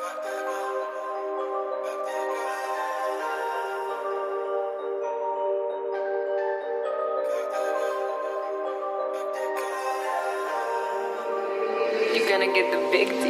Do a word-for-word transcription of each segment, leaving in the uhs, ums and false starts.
You're gonna get the big D.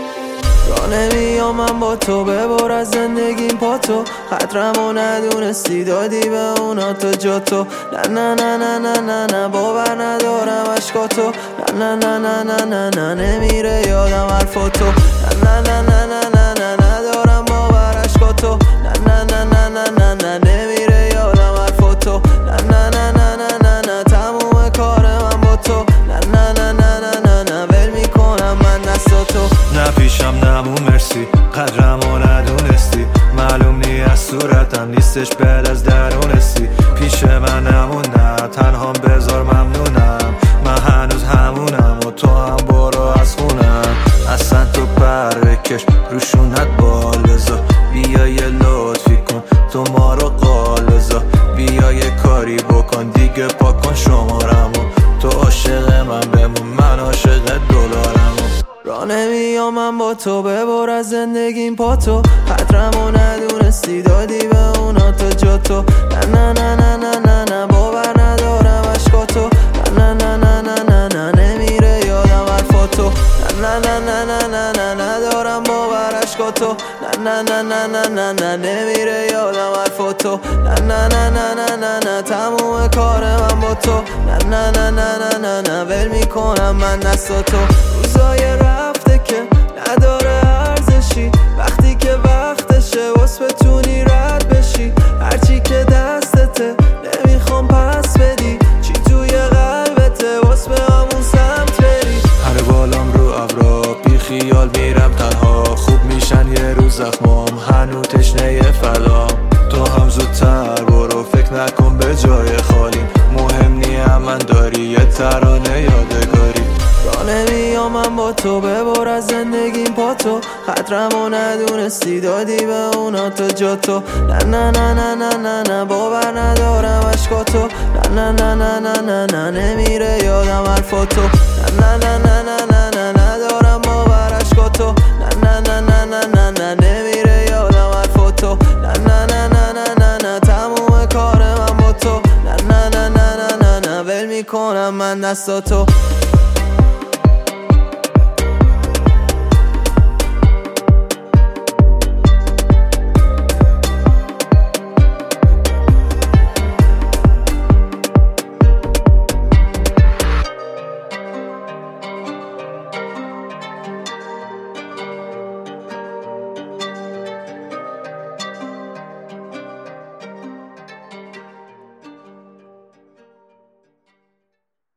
را نمیام من با تو ببر از زندگیم پا تو خطرمو ندونستی دادی به اونا تو جا تو نه نه نه نه نه نه نه باور ندارم عشقا تو نه نه نه نه نه نه نه نمیره یادم حرفا تو نه نه نه نه نه نه نه ندارم باور عشقا تو نه نه نه نه نه نه نه نمیره یادم حرفا تو نه نه نه نه نه نه نه تموم کار من با تو نه نه نه نه نه نه نه ول میکنم من دستا تو نه پیشم نمون مرسی قدرمو ندونستی معلوم نی از صورتم نیستش بعد از درونستی پیش من نمون نه تنهام بذار ممنونم من هنوز همونم و تو هم برو از خونم اصلا تو پر بکش روشونت بال بذار بیا یه لطفی کن تو ما رو قالزا بیا یه کاری بکن دیگه پاکن شمارمو تو عاشق من بمون من عاشق دلارمو را نمیام من با تو ببر از زندگیم پا تو خطرمو ندونستی دادی به اونا تو جا تو نه نه نه نه نه نه نه باور ندارم عشقا تو نه نه نه نه نه نه نمیره یادم حرفا تو نه نه نه نه نه نه ندارم باور عشقا تو نه نه نه نه نه نه نمیره یادم حرفا تو نه نه نه نه نه نه نه تموم کار من با تو نه نه نه نه نه نه نه ول میکنم من دستا تو روزای رفته که نداره ارزشی وقتی که وقتشه واسه بتونی رد بشی هرچی که دستته نمیخوام پس بدی چی توی قلبته واسه به همون سمت بری هر بالام رو ابرا بی خیال میرم تنها خوب میشن یه روز زخمام هنو تشنه فردام تو هم زودتر برو فکر نکن به جای خالی مهم نیم من داری یه ترانه یادگاری را نمیام من با تو ببر از زندگیم پا تو خطرمو ندونستی دادی به اونا تو جا تو نه نه نه نه نه نه نه باور ندارم عشقا تو نه نه نه نه نه نه نه نمیره یادم حرفا تو نه نه نه نه نه نه نه ندارم باور عشقا تو نه نه نه نه نه نه نه نمیره یادم حرفا تو نه نه نه نه نه نه نه تموم کار من با تو نه نه نه نه نه نه نه ول میکنم من دستا تو